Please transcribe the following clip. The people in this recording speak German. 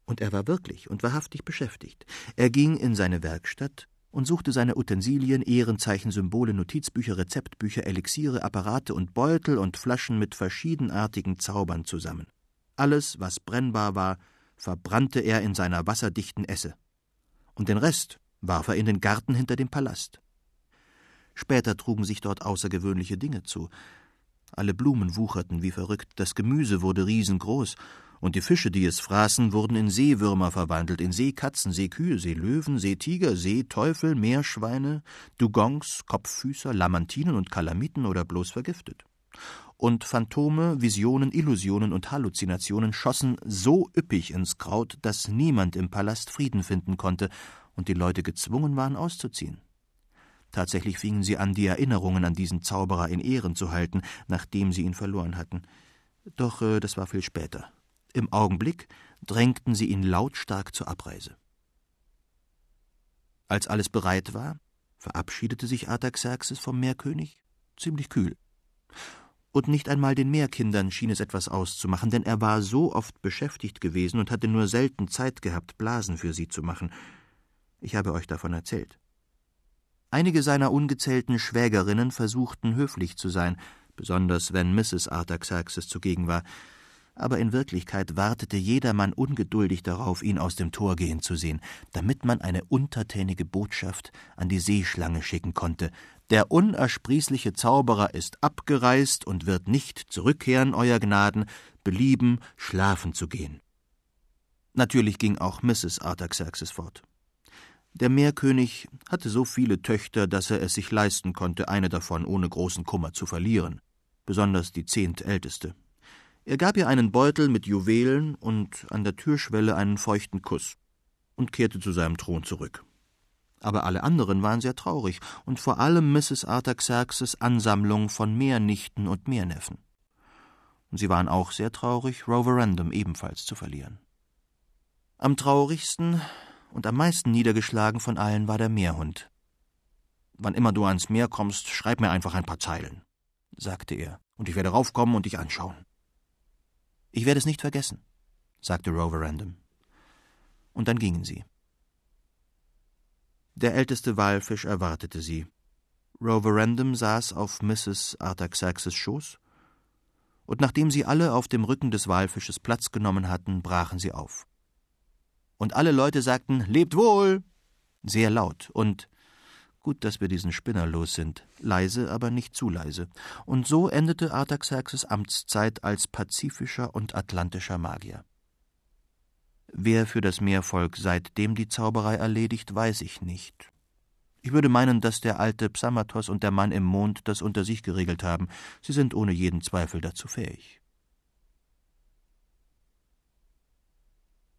Und er war wirklich und wahrhaftig beschäftigt. Er ging in seine Werkstatt und suchte seine Utensilien, Ehrenzeichen, Symbole, Notizbücher, Rezeptbücher, Elixiere, Apparate und Beutel und Flaschen mit verschiedenartigen Zaubern zusammen. Alles, was brennbar war, verbrannte er in seiner wasserdichten Esse. Und den Rest warf er in den Garten hinter dem Palast. Später trugen sich dort außergewöhnliche Dinge zu. Alle Blumen wucherten wie verrückt, das Gemüse wurde riesengroß, und die Fische, die es fraßen, wurden in Seewürmer verwandelt, in Seekatzen, Seekühe, Seelöwen, Seetiger, Seeteufel, Meerschweine, Dugongs, Kopffüßer, Lamantinen und Kalamiten oder bloß vergiftet. Und Phantome, Visionen, Illusionen und Halluzinationen schossen so üppig ins Kraut, dass niemand im Palast Frieden finden konnte und die Leute gezwungen waren, auszuziehen. Tatsächlich fingen sie an, die Erinnerungen an diesen Zauberer in Ehren zu halten, nachdem sie ihn verloren hatten. Doch das war viel später. Im Augenblick drängten sie ihn lautstark zur Abreise. Als alles bereit war, verabschiedete sich Artaxerxes vom Meerkönig ziemlich kühl. Und nicht einmal den Meerkindern schien es etwas auszumachen, denn er war so oft beschäftigt gewesen und hatte nur selten Zeit gehabt, Blasen für sie zu machen. Ich habe euch davon erzählt. Einige seiner ungezählten Schwägerinnen versuchten, höflich zu sein, besonders wenn Mrs. Artaxerxes zugegen war. Aber in Wirklichkeit wartete jedermann ungeduldig darauf, ihn aus dem Tor gehen zu sehen, damit man eine untertänige Botschaft an die Seeschlange schicken konnte. Der unersprießliche Zauberer ist abgereist und wird nicht zurückkehren, Euer Gnaden, belieben, schlafen zu gehen. Natürlich ging auch Mrs. Artaxerxes fort. Der Meerkönig hatte so viele Töchter, dass er es sich leisten konnte, eine davon ohne großen Kummer zu verlieren, besonders die 10. älteste. Er gab ihr einen Beutel mit Juwelen und an der Türschwelle einen feuchten Kuss und kehrte zu seinem Thron zurück. Aber alle anderen waren sehr traurig, und vor allem Mrs. Artaxerxes' Ansammlung von Meernichten und Meerneffen. Und sie waren auch sehr traurig, Roverandom ebenfalls zu verlieren. Am traurigsten und am meisten niedergeschlagen von allen war der Meerhund. »Wann immer du ans Meer kommst, schreib mir einfach ein paar Zeilen«, sagte er, »und ich werde raufkommen und dich anschauen.« »Ich werde es nicht vergessen«, sagte Roverandom. Und dann gingen sie. Der älteste Walfisch erwartete sie. Roverandom saß auf Mrs. Artaxerxes Schoß, und nachdem sie alle auf dem Rücken des Walfisches Platz genommen hatten, brachen sie auf. Und alle Leute sagten, »Lebt wohl!« sehr laut und, gut, dass wir diesen Spinner los sind, leise, aber nicht zu leise. Und so endete Artaxerxes Amtszeit als pazifischer und atlantischer Magier. Wer für das Meervolk seitdem die Zauberei erledigt, weiß ich nicht. Ich würde meinen, dass der alte Psamattos und der Mann im Mond das unter sich geregelt haben. Sie sind ohne jeden Zweifel dazu fähig.